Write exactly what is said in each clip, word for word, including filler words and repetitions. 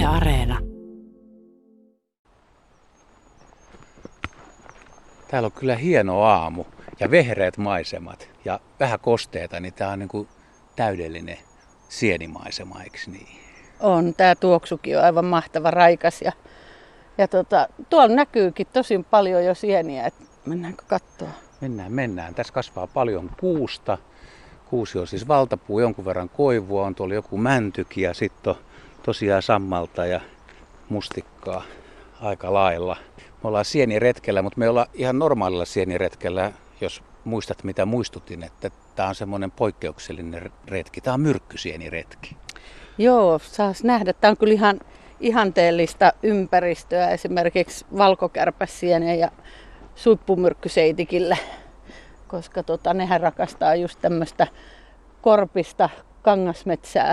Areena. Täällä on kyllä hieno aamu ja vehreät maisemat ja vähän kosteita, niin tää on niin kuin täydellinen sienimaisema, eikö niin? On. Tää tuoksukin on aivan mahtava, raikas ja, ja tota, tuolla näkyykin tosi paljon jo sieniä. Et mennäänkö katsoa? Mennään, mennään. Tässä kasvaa paljon kuusta. Kuusi on siis valtapuu, jonkun verran koivua, on tuolla joku mäntykin ja sitten on tosiaan sammalta ja mustikkaa aika lailla. Me ollaan sieniretkellä, mutta me ei olla ihan normaalilla sieniretkellä, jos muistat mitä muistutin, että tämä on semmoinen poikkeuksellinen retki. Tämä on myrkkysieniretki. Joo, saas nähdä. Tämä on kyllä ihan ihanteellista ympäristöä esimerkiksi valkokärpäsienien ja suippumyrkkyseitikillä, koska tota, nehän rakastaa just tämmöistä korpista kangasmetsää.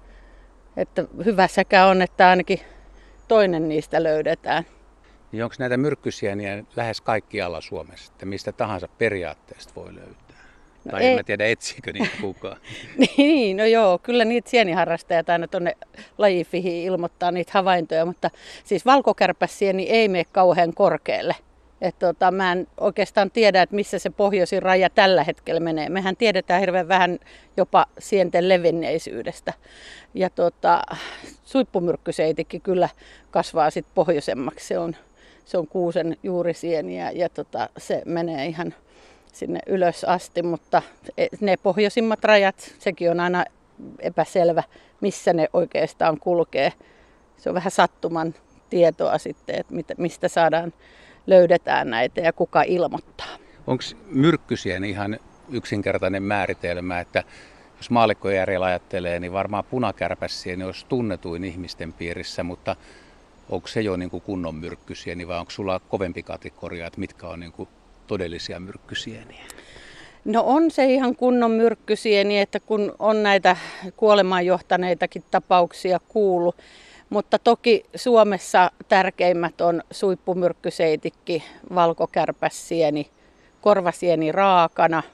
Että hyvä sekä on, että ainakin toinen niistä löydetään. Niin onko näitä myrkkysieniä lähes kaikkialla Suomessa, että mistä tahansa periaatteesta voi löytää? No tai en mä tiedä, etsiikö niitä kukaan. Niin, no joo, kyllä niitä sieniharrastajat aina tuonne lajifihin ilmoittaa niitä havaintoja, mutta siis valkokärpäsieni ei mene kauhean korkealle. Et tota, mä en oikeastaan tiedä, että missä se pohjoisin raja tällä hetkellä menee. Mehän tiedetään hirveän vähän jopa sienten levinneisyydestä. Ja tota, suippumyrkkyseitikki kyllä kasvaa sit pohjoisemmaksi. Se on, se on kuusen juurisieniä ja tota, se menee ihan sinne ylös asti, mutta ne pohjoisimmat rajat, sekin on aina epäselvä, missä ne oikeastaan kulkee. Se on vähän sattuman tietoa sitten, että mistä saadaan, löydetään näitä ja kuka ilmoittaa. Onko myrkkysieni ihan yksinkertainen määritelmä, että jos maallikkojärjellä ajattelee, niin varmaan punakärpäsieni olisi tunnetuin ihmisten piirissä, mutta onko se jo niin kuin kunnon myrkkysieni vai onko sulla kovempi kategoria, että mitkä on niin kuin todellisia myrkkysieniä? No on se ihan kunnon myrkkysieni, että kun on näitä kuolemaan johtaneitakin tapauksia kuullut, mutta toki Suomessa tärkeimmät on suippumyrkkyseitikki, valkokärpäsieni, korvasieni raakana.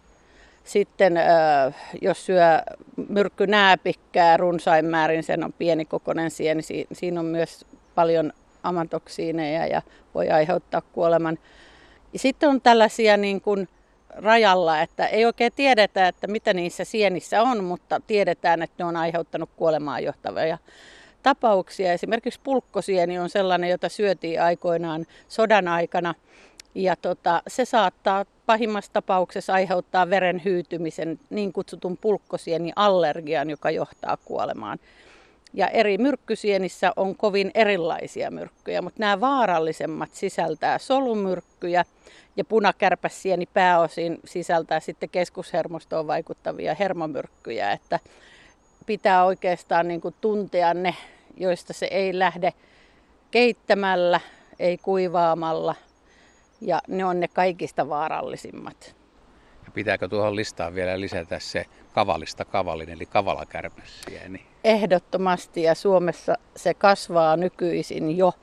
Sitten jos syö myrkkynääpikkää runsain määrin, sen on pienikokoinen sieni, siinä on myös paljon amatoksiineja ja voi aiheuttaa kuoleman. Sitten on tällaisia niin kuin rajalla, että ei oikein tiedetä, että mitä niissä sienissä on, mutta tiedetään, että ne on aiheuttanut kuolemaan johtavia tapauksia. Esimerkiksi pulkkosieni on sellainen, jota syötiin aikoinaan sodan aikana. Ja tota, se saattaa pahimmassa tapauksessa aiheuttaa veren hyytymisen, niin kutsutun pulkkosieniallergian, joka johtaa kuolemaan. Ja eri myrkkysienissä on kovin erilaisia myrkkyjä, mutta nämä vaarallisemmat sisältää solumyrkkyjä ja punakärpäsieni pääosin sisältää sitten keskushermostoon vaikuttavia hermomyrkkyjä, että pitää oikeastaan niin kuin tuntea ne, joista se ei lähde keittämällä, ei kuivaamalla ja ne on ne kaikista vaarallisimmat. Ja pitääkö tuohon listaan vielä lisätä se kavalista kavallinen eli kavalakärpäsieni? Ehdottomasti ja Suomessa se kasvaa nykyisin jo.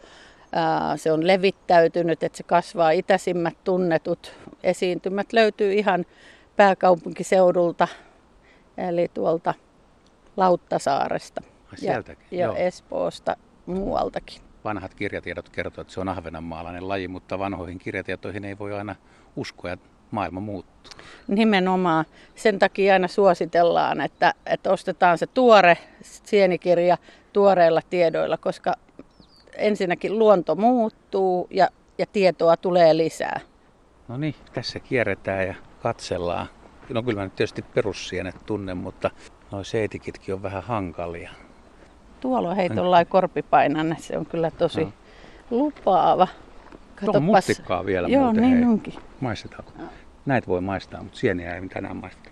Se on levittäytynyt, että se kasvaa itäisimmät tunnetut esiintymät löytyy ihan pääkaupunkiseudulta eli tuolta Lauttasaaresta ja, ja Espoosta muualtakin. Vanhat kirjatiedot kertovat, että se on ahvenanmaalainen laji, mutta vanhoihin kirjatietoihin ei voi aina uskoa, että maailma muuttuu. Nimenomaan. Sen takia aina suositellaan, että, että ostetaan se tuore sienikirja tuoreilla tiedoilla, koska ensinnäkin luonto muuttuu ja, ja tietoa tulee lisää. No niin, tässä kierretään ja katsellaan. No kyllä mä nyt tietysti perussienet tunnen, mutta nuo seitikitkin on vähän hankalia. Tuolla on hei tuollainen korpipainanne, se on kyllä tosi no. lupaava. Tuolla on mustikkaa vielä. Joo, muuten. niin Hei. onkin. Maistetaanko? No. Näitä voi maistaa, mutta sieniä ei tänään maisteta.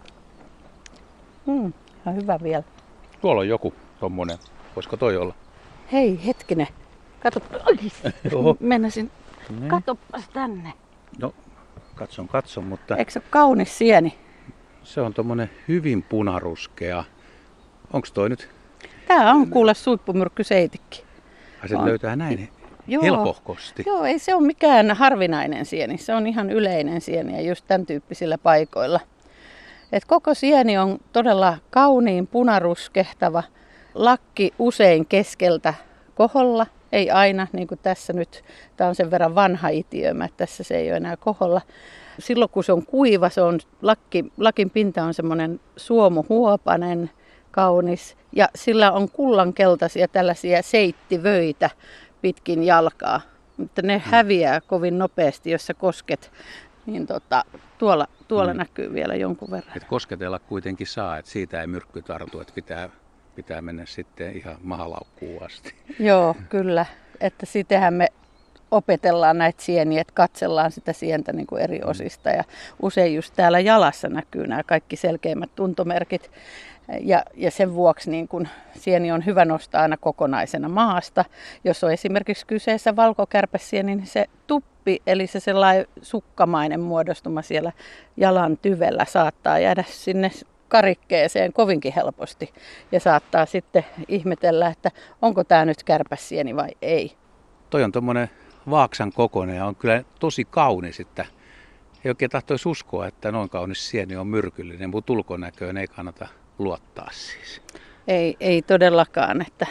Mm, ihan hyvä vielä. Tuolla on joku tommonen. Voisiko toi olla? Hei, hetkinen. Kato, mennäisin. Niin. Katoppas tänne. No, katson, katson, mutta... Eikö se ole kaunis sieni? Se on tommonen hyvin punaruskea. Onks toi nyt? Tää on kuule suippumyrkkyseitikki. Ai se löytää näin Joo. helpohkosti. Joo, ei se ole mikään harvinainen sieni. Se on ihan yleinen sieni ja just tämän tyyppisillä paikoilla. Et koko sieni on todella kauniin punaruskehtava lakki usein keskeltä koholla, ei aina, niin kuin tässä nyt. Tämä on sen verran vanha itiömä, että tässä se ei ole enää koholla. Silloin kun se on kuiva, se on, lakki, lakin pinta on semmoinen suomuhuopainen, kaunis. Ja sillä on kullankeltaisia tällaisia seittivöitä pitkin jalkaa. Mutta ne häviää kovin nopeasti, jos sä kosket. Niin tota, tuolla tuolla mm. näkyy vielä jonkun verran. Et kosketella kuitenkin saa, että siitä ei myrkky tartu, että pitää, pitää mennä sitten ihan mahalaukkuun asti. Joo, kyllä. Että sittenhän me opetellaan näitä sieniä, että katsellaan sitä sientä niin kuin eri osista. Ja usein just täällä jalassa näkyy nämä kaikki selkeimmät tuntomerkit. Ja, ja sen vuoksi niin kun sieni on hyvä nostaa aina kokonaisena maasta. Jos on esimerkiksi kyseessä valkokärpäsieni, niin se tuppi, eli se sellainen sukkamainen muodostuma siellä jalan tyvellä saattaa jäädä sinne karikkeeseen kovinkin helposti. Ja saattaa sitten ihmetellä, että onko tämä nyt kärpäsieni vai ei. Toi on tuommoinen vaaksan kokoinen ja on kyllä tosi kaunis, että ei oikein tahtoisi uskoa, että noin kaunis sieni on myrkyllinen, mutta ulkonäköön ei kannata luottaa siis. Ei, ei todellakaan, että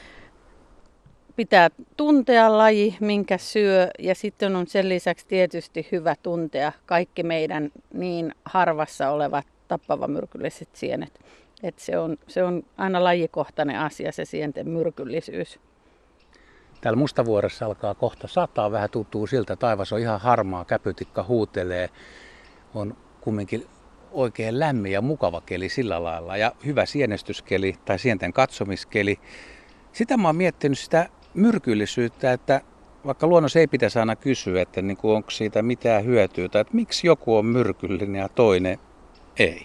pitää tuntea laji, minkä syö, ja sitten on sen lisäksi tietysti hyvä tuntea kaikki meidän niin harvassa olevat tappavamyrkylliset sienet. Että se on, se on aina lajikohtainen asia, se sienten myrkyllisyys. Täällä Mustavuoressa alkaa kohta sataa, vähän tuntuu siltä, taivas on ihan harmaa, käpytikka huutelee, on kumminkin oikein lämmin ja mukava keli sillä lailla ja hyvä sienestyskeli tai sienten katsomiskeli. Sitä mä oon miettinyt sitä myrkyllisyyttä, että vaikka luonnossa ei pitäisi aina kysyä, että niin kuin onko siitä mitään hyötyä tai että miksi joku on myrkyllinen ja toinen ei.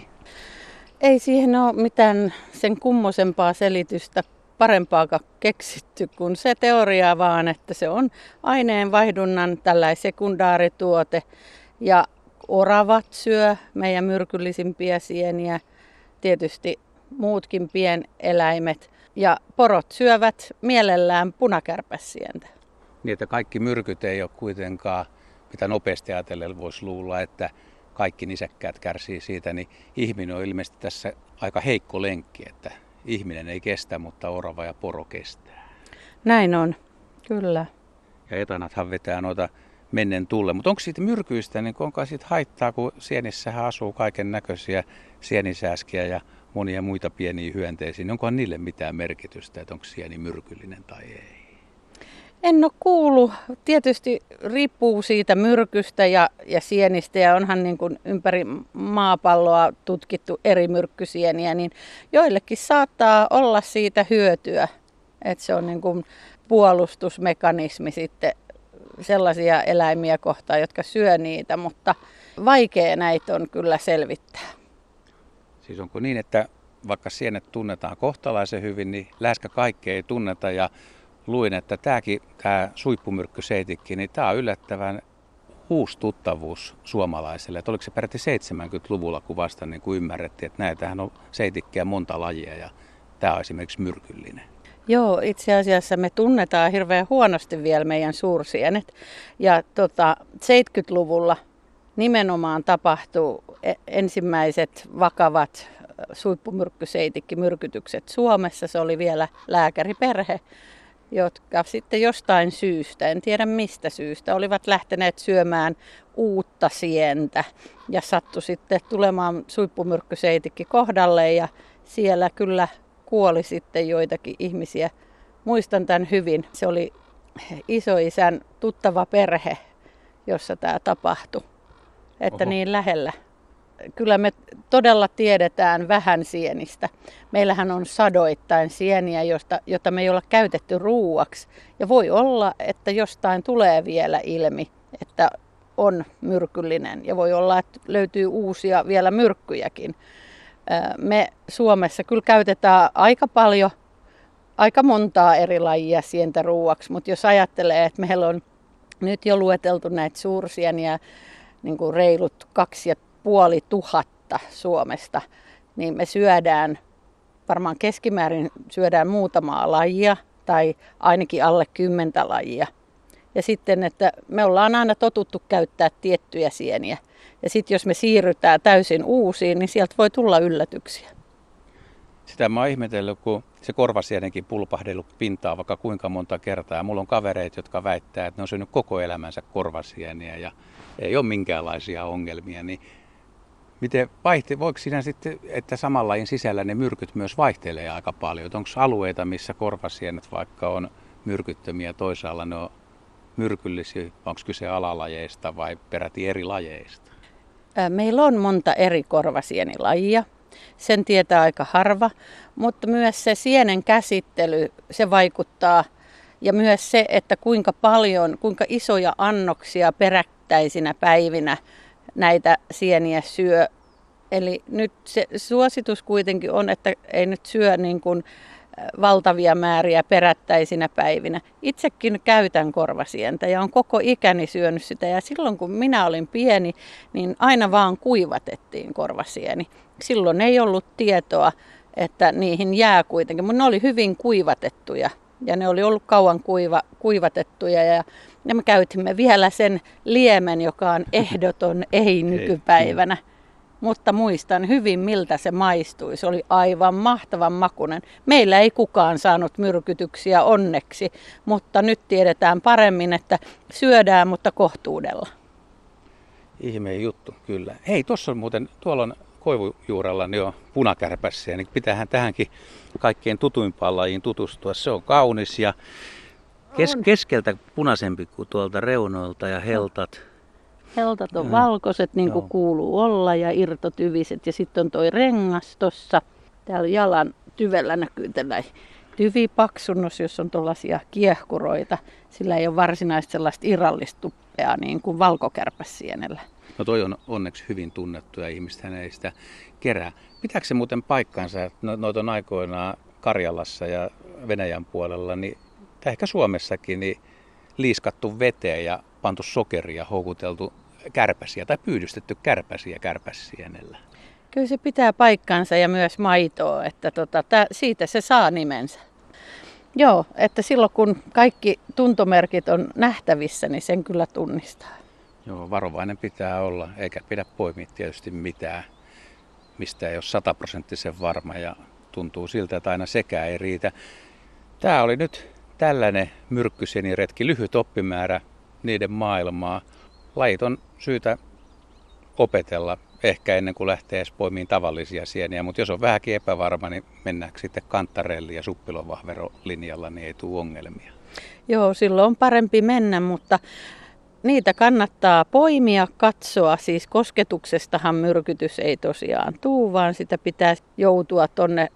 Ei siihen ole mitään sen kummosempaa selitystä parempaakaan keksitty kuin se teoria vaan, että se on aineenvaihdunnan tällainen sekundaarituote ja oravat syö meidän myrkyllisimpiä sieniä, tietysti muutkin pieneläimet ja porot syövät mielellään punakärpäsientä. Niin, että kaikki myrkyt ei ole kuitenkaan, mitä nopeasti ajatellen voisi luulla, että kaikki nisäkkäät kärsii siitä, niin ihminen on ilmeisesti tässä aika heikko lenkki, että ihminen ei kestä, mutta orava ja poro kestää. Näin on, kyllä. Ja etanathan vetää noita mennen tulle. Mutta onko siitä myrkyistä, niin onko siitä haittaa, kun sienissähän asuu kaiken näköisiä sienisääskiä ja monia muita pieniä hyönteisiä, niin onkohan niille mitään merkitystä, että onko sieni myrkyllinen tai ei? En ole kuullut. Tietysti riippuu siitä myrkystä ja, ja sienistä ja onhan niin kuin ympäri maapalloa tutkittu eri myrkkysieniä, niin joillekin saattaa olla siitä hyötyä, että se on niin kuin puolustusmekanismi sitten sellaisia eläimiä kohtaan, jotka syö niitä, mutta vaikea näitä on kyllä selvittää. Siis onko niin, että vaikka sienet tunnetaan kohtalaisen hyvin, niin läheskään kaikkea ei tunneta ja luin, että tämäkin, tämä suippumyrkkyseitikki, niin tämä on yllättävän uusi tuttavuus suomalaiselle. Että oliko se peräti seitsemänkymmentäluvulla, kun vasta niin kuin ymmärrettiin, että näitähän on seitikkiä monta lajia ja tämä on esimerkiksi myrkyllinen. Joo, itse asiassa me tunnetaan hirveän huonosti vielä meidän suursienet. Ja tota, seitsemänkymmentäluvulla nimenomaan tapahtuu ensimmäiset vakavat suippumyrkkyseitikkimyrkytykset Suomessa. Se oli vielä lääkäriperhe, jotka sitten jostain syystä, en tiedä mistä syystä, olivat lähteneet syömään uutta sientä. Ja sattui sitten tulemaan suippumyrkkyseitikki kohdalle ja siellä kyllä kuoli sitten joitakin ihmisiä. Muistan tämän hyvin. Se oli isoisän tuttava perhe, jossa tämä tapahtui. Että Oho. Niin lähellä. Kyllä me todella tiedetään vähän sienistä. Meillähän on sadoittain sieniä, josta, jota me ei olla käytetty ruuaksi. Ja voi olla, että jostain tulee vielä ilmi, että on myrkyllinen. Ja voi olla, että löytyy uusia vielä myrkkyjäkin. Me Suomessa kyllä käytetään aika paljon, aika montaa eri lajia sientä ruuaksi, mutta jos ajattelee, että meillä on nyt jo lueteltu näitä suursieniä niin kuin reilut kaksi ja puoli tuhatta Suomesta, niin me syödään, varmaan keskimäärin syödään muutamaa lajia tai ainakin alle kymmentä lajia. Ja sitten, että me ollaan aina totuttu käyttää tiettyjä sieniä. Ja sitten jos me siirrytään täysin uusiin, niin sieltä voi tulla yllätyksiä. Sitä mä oon ihmetellyt, kun se korvasienenkin pulpahdellut pintaa vaikka kuinka monta kertaa. Mulla on kavereita, jotka väittää, että ne on syönyt koko elämänsä korvasieniä ja ei ole minkäänlaisia ongelmia. Niin miten vaihte, voiko siinä sitten, että saman lajin sisällä ne myrkyt myös vaihtelee aika paljon? Onko alueita, missä korvasienet vaikka on myrkyttömiä, toisaalla ne on myrkyllisiä? Onko kyse alalajeista vai peräti eri lajeista? Meillä on monta eri korvasienilajia. Sen tietää aika harva, mutta myös se sienen käsittely, se vaikuttaa. Ja myös se, että kuinka paljon, kuinka isoja annoksia perättäisinä päivinä näitä sieniä syö. Eli nyt se suositus kuitenkin on, että ei nyt syö niin kuin valtavia määriä perättäisinä päivinä. Itsekin käytän korvasientä ja on koko ikäni syönyt sitä. Ja silloin kun minä olin pieni, niin aina vaan kuivatettiin korvasieni. Silloin ei ollut tietoa, että niihin jää kuitenkin, mutta ne oli hyvin kuivatettuja. Ja ne oli ollut kauan kuiva, kuivatettuja ja, ja me käytimme vielä sen liemen, joka on ehdoton ei nykypäivänä. Mutta muistan hyvin, miltä se maistui. Se oli aivan mahtavan makuinen. Meillä ei kukaan saanut myrkytyksiä onneksi, mutta nyt tiedetään paremmin, että syödään, mutta kohtuudella. Ihmeen juttu, kyllä. Hei, tuossa on muuten, tuolla on koivujuurella niin on punakärpäsiä, niin pitäähän tähänkin kaikkein tutuimpaan lajiin tutustua. Se on kaunis ja kes- keskeltä punaisempi kuin tuolta reunoilta ja heltat. Heltat on valkoiset, niin kuin kuuluu olla, ja irtotyviset. Ja sitten on toi rengas tuossa. Täällä jalan tyvellä näkyy tällainen tyvipaksunnus, jos on tuollaisia kiehkuroita. Sillä ei ole varsinaisesti sellaista irrallista tuppea niin kuin valkokärpäsienellä. No toi on onneksi hyvin tunnettu ja ihmistähän ei sitä kerää. Pitääkö se muuten paikkansa, että noita on aikoinaan Karjalassa ja Venäjän puolella, niin, tai ehkä Suomessakin, niin liiskattu veteen ja pantu sokeria, houkuteltu kärpäsiä tai pyydystetty kärpäsiä kärpäsienellä? Kyllä se pitää paikkansa ja myös maitoa, että tota, tää, siitä se saa nimensä. Joo, että silloin kun kaikki tuntomerkit on nähtävissä, niin sen kyllä tunnistaa. Joo, varovainen pitää olla, eikä pidä poimia tietysti mitään, mistä ei ole sataprosenttisen varma ja tuntuu siltä, että aina sekään ei riitä. Tämä oli nyt tällainen myrkkysieniretki, lyhyt oppimäärä niiden maailmaa. Lajit on syytä opetella ehkä ennen kuin lähtee edes poimiin tavallisia sieniä, mutta jos on vähänkin epävarma, niin mennäänkö sitten kantarelli ja suppilovahverolinjalla, niin ei tule ongelmia. Joo, silloin on parempi mennä, mutta niitä kannattaa poimia, katsoa. Siis kosketuksestahan myrkytys ei tosiaan tule, vaan sitä pitää joutua tuonne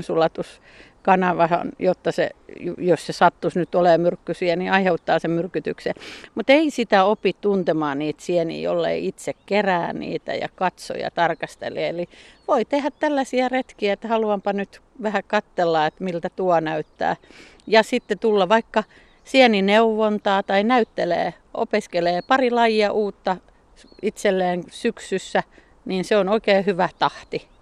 ruoansulatuskanavaan, jotta se, jos se sattuisi nyt olemaan myrkkysiä, niin aiheuttaa sen myrkytyksen. Mutta ei sitä opi tuntemaan niitä sieniä, jollei itse kerää niitä ja katso ja tarkastele. Eli voi tehdä tällaisia retkiä, että haluanpa nyt vähän katsella, että miltä tuo näyttää. Ja sitten tulla vaikka sienineuvontaa tai näyttelee, opiskelee pari lajia uutta itselleen syksyssä, niin se on oikein hyvä tahti.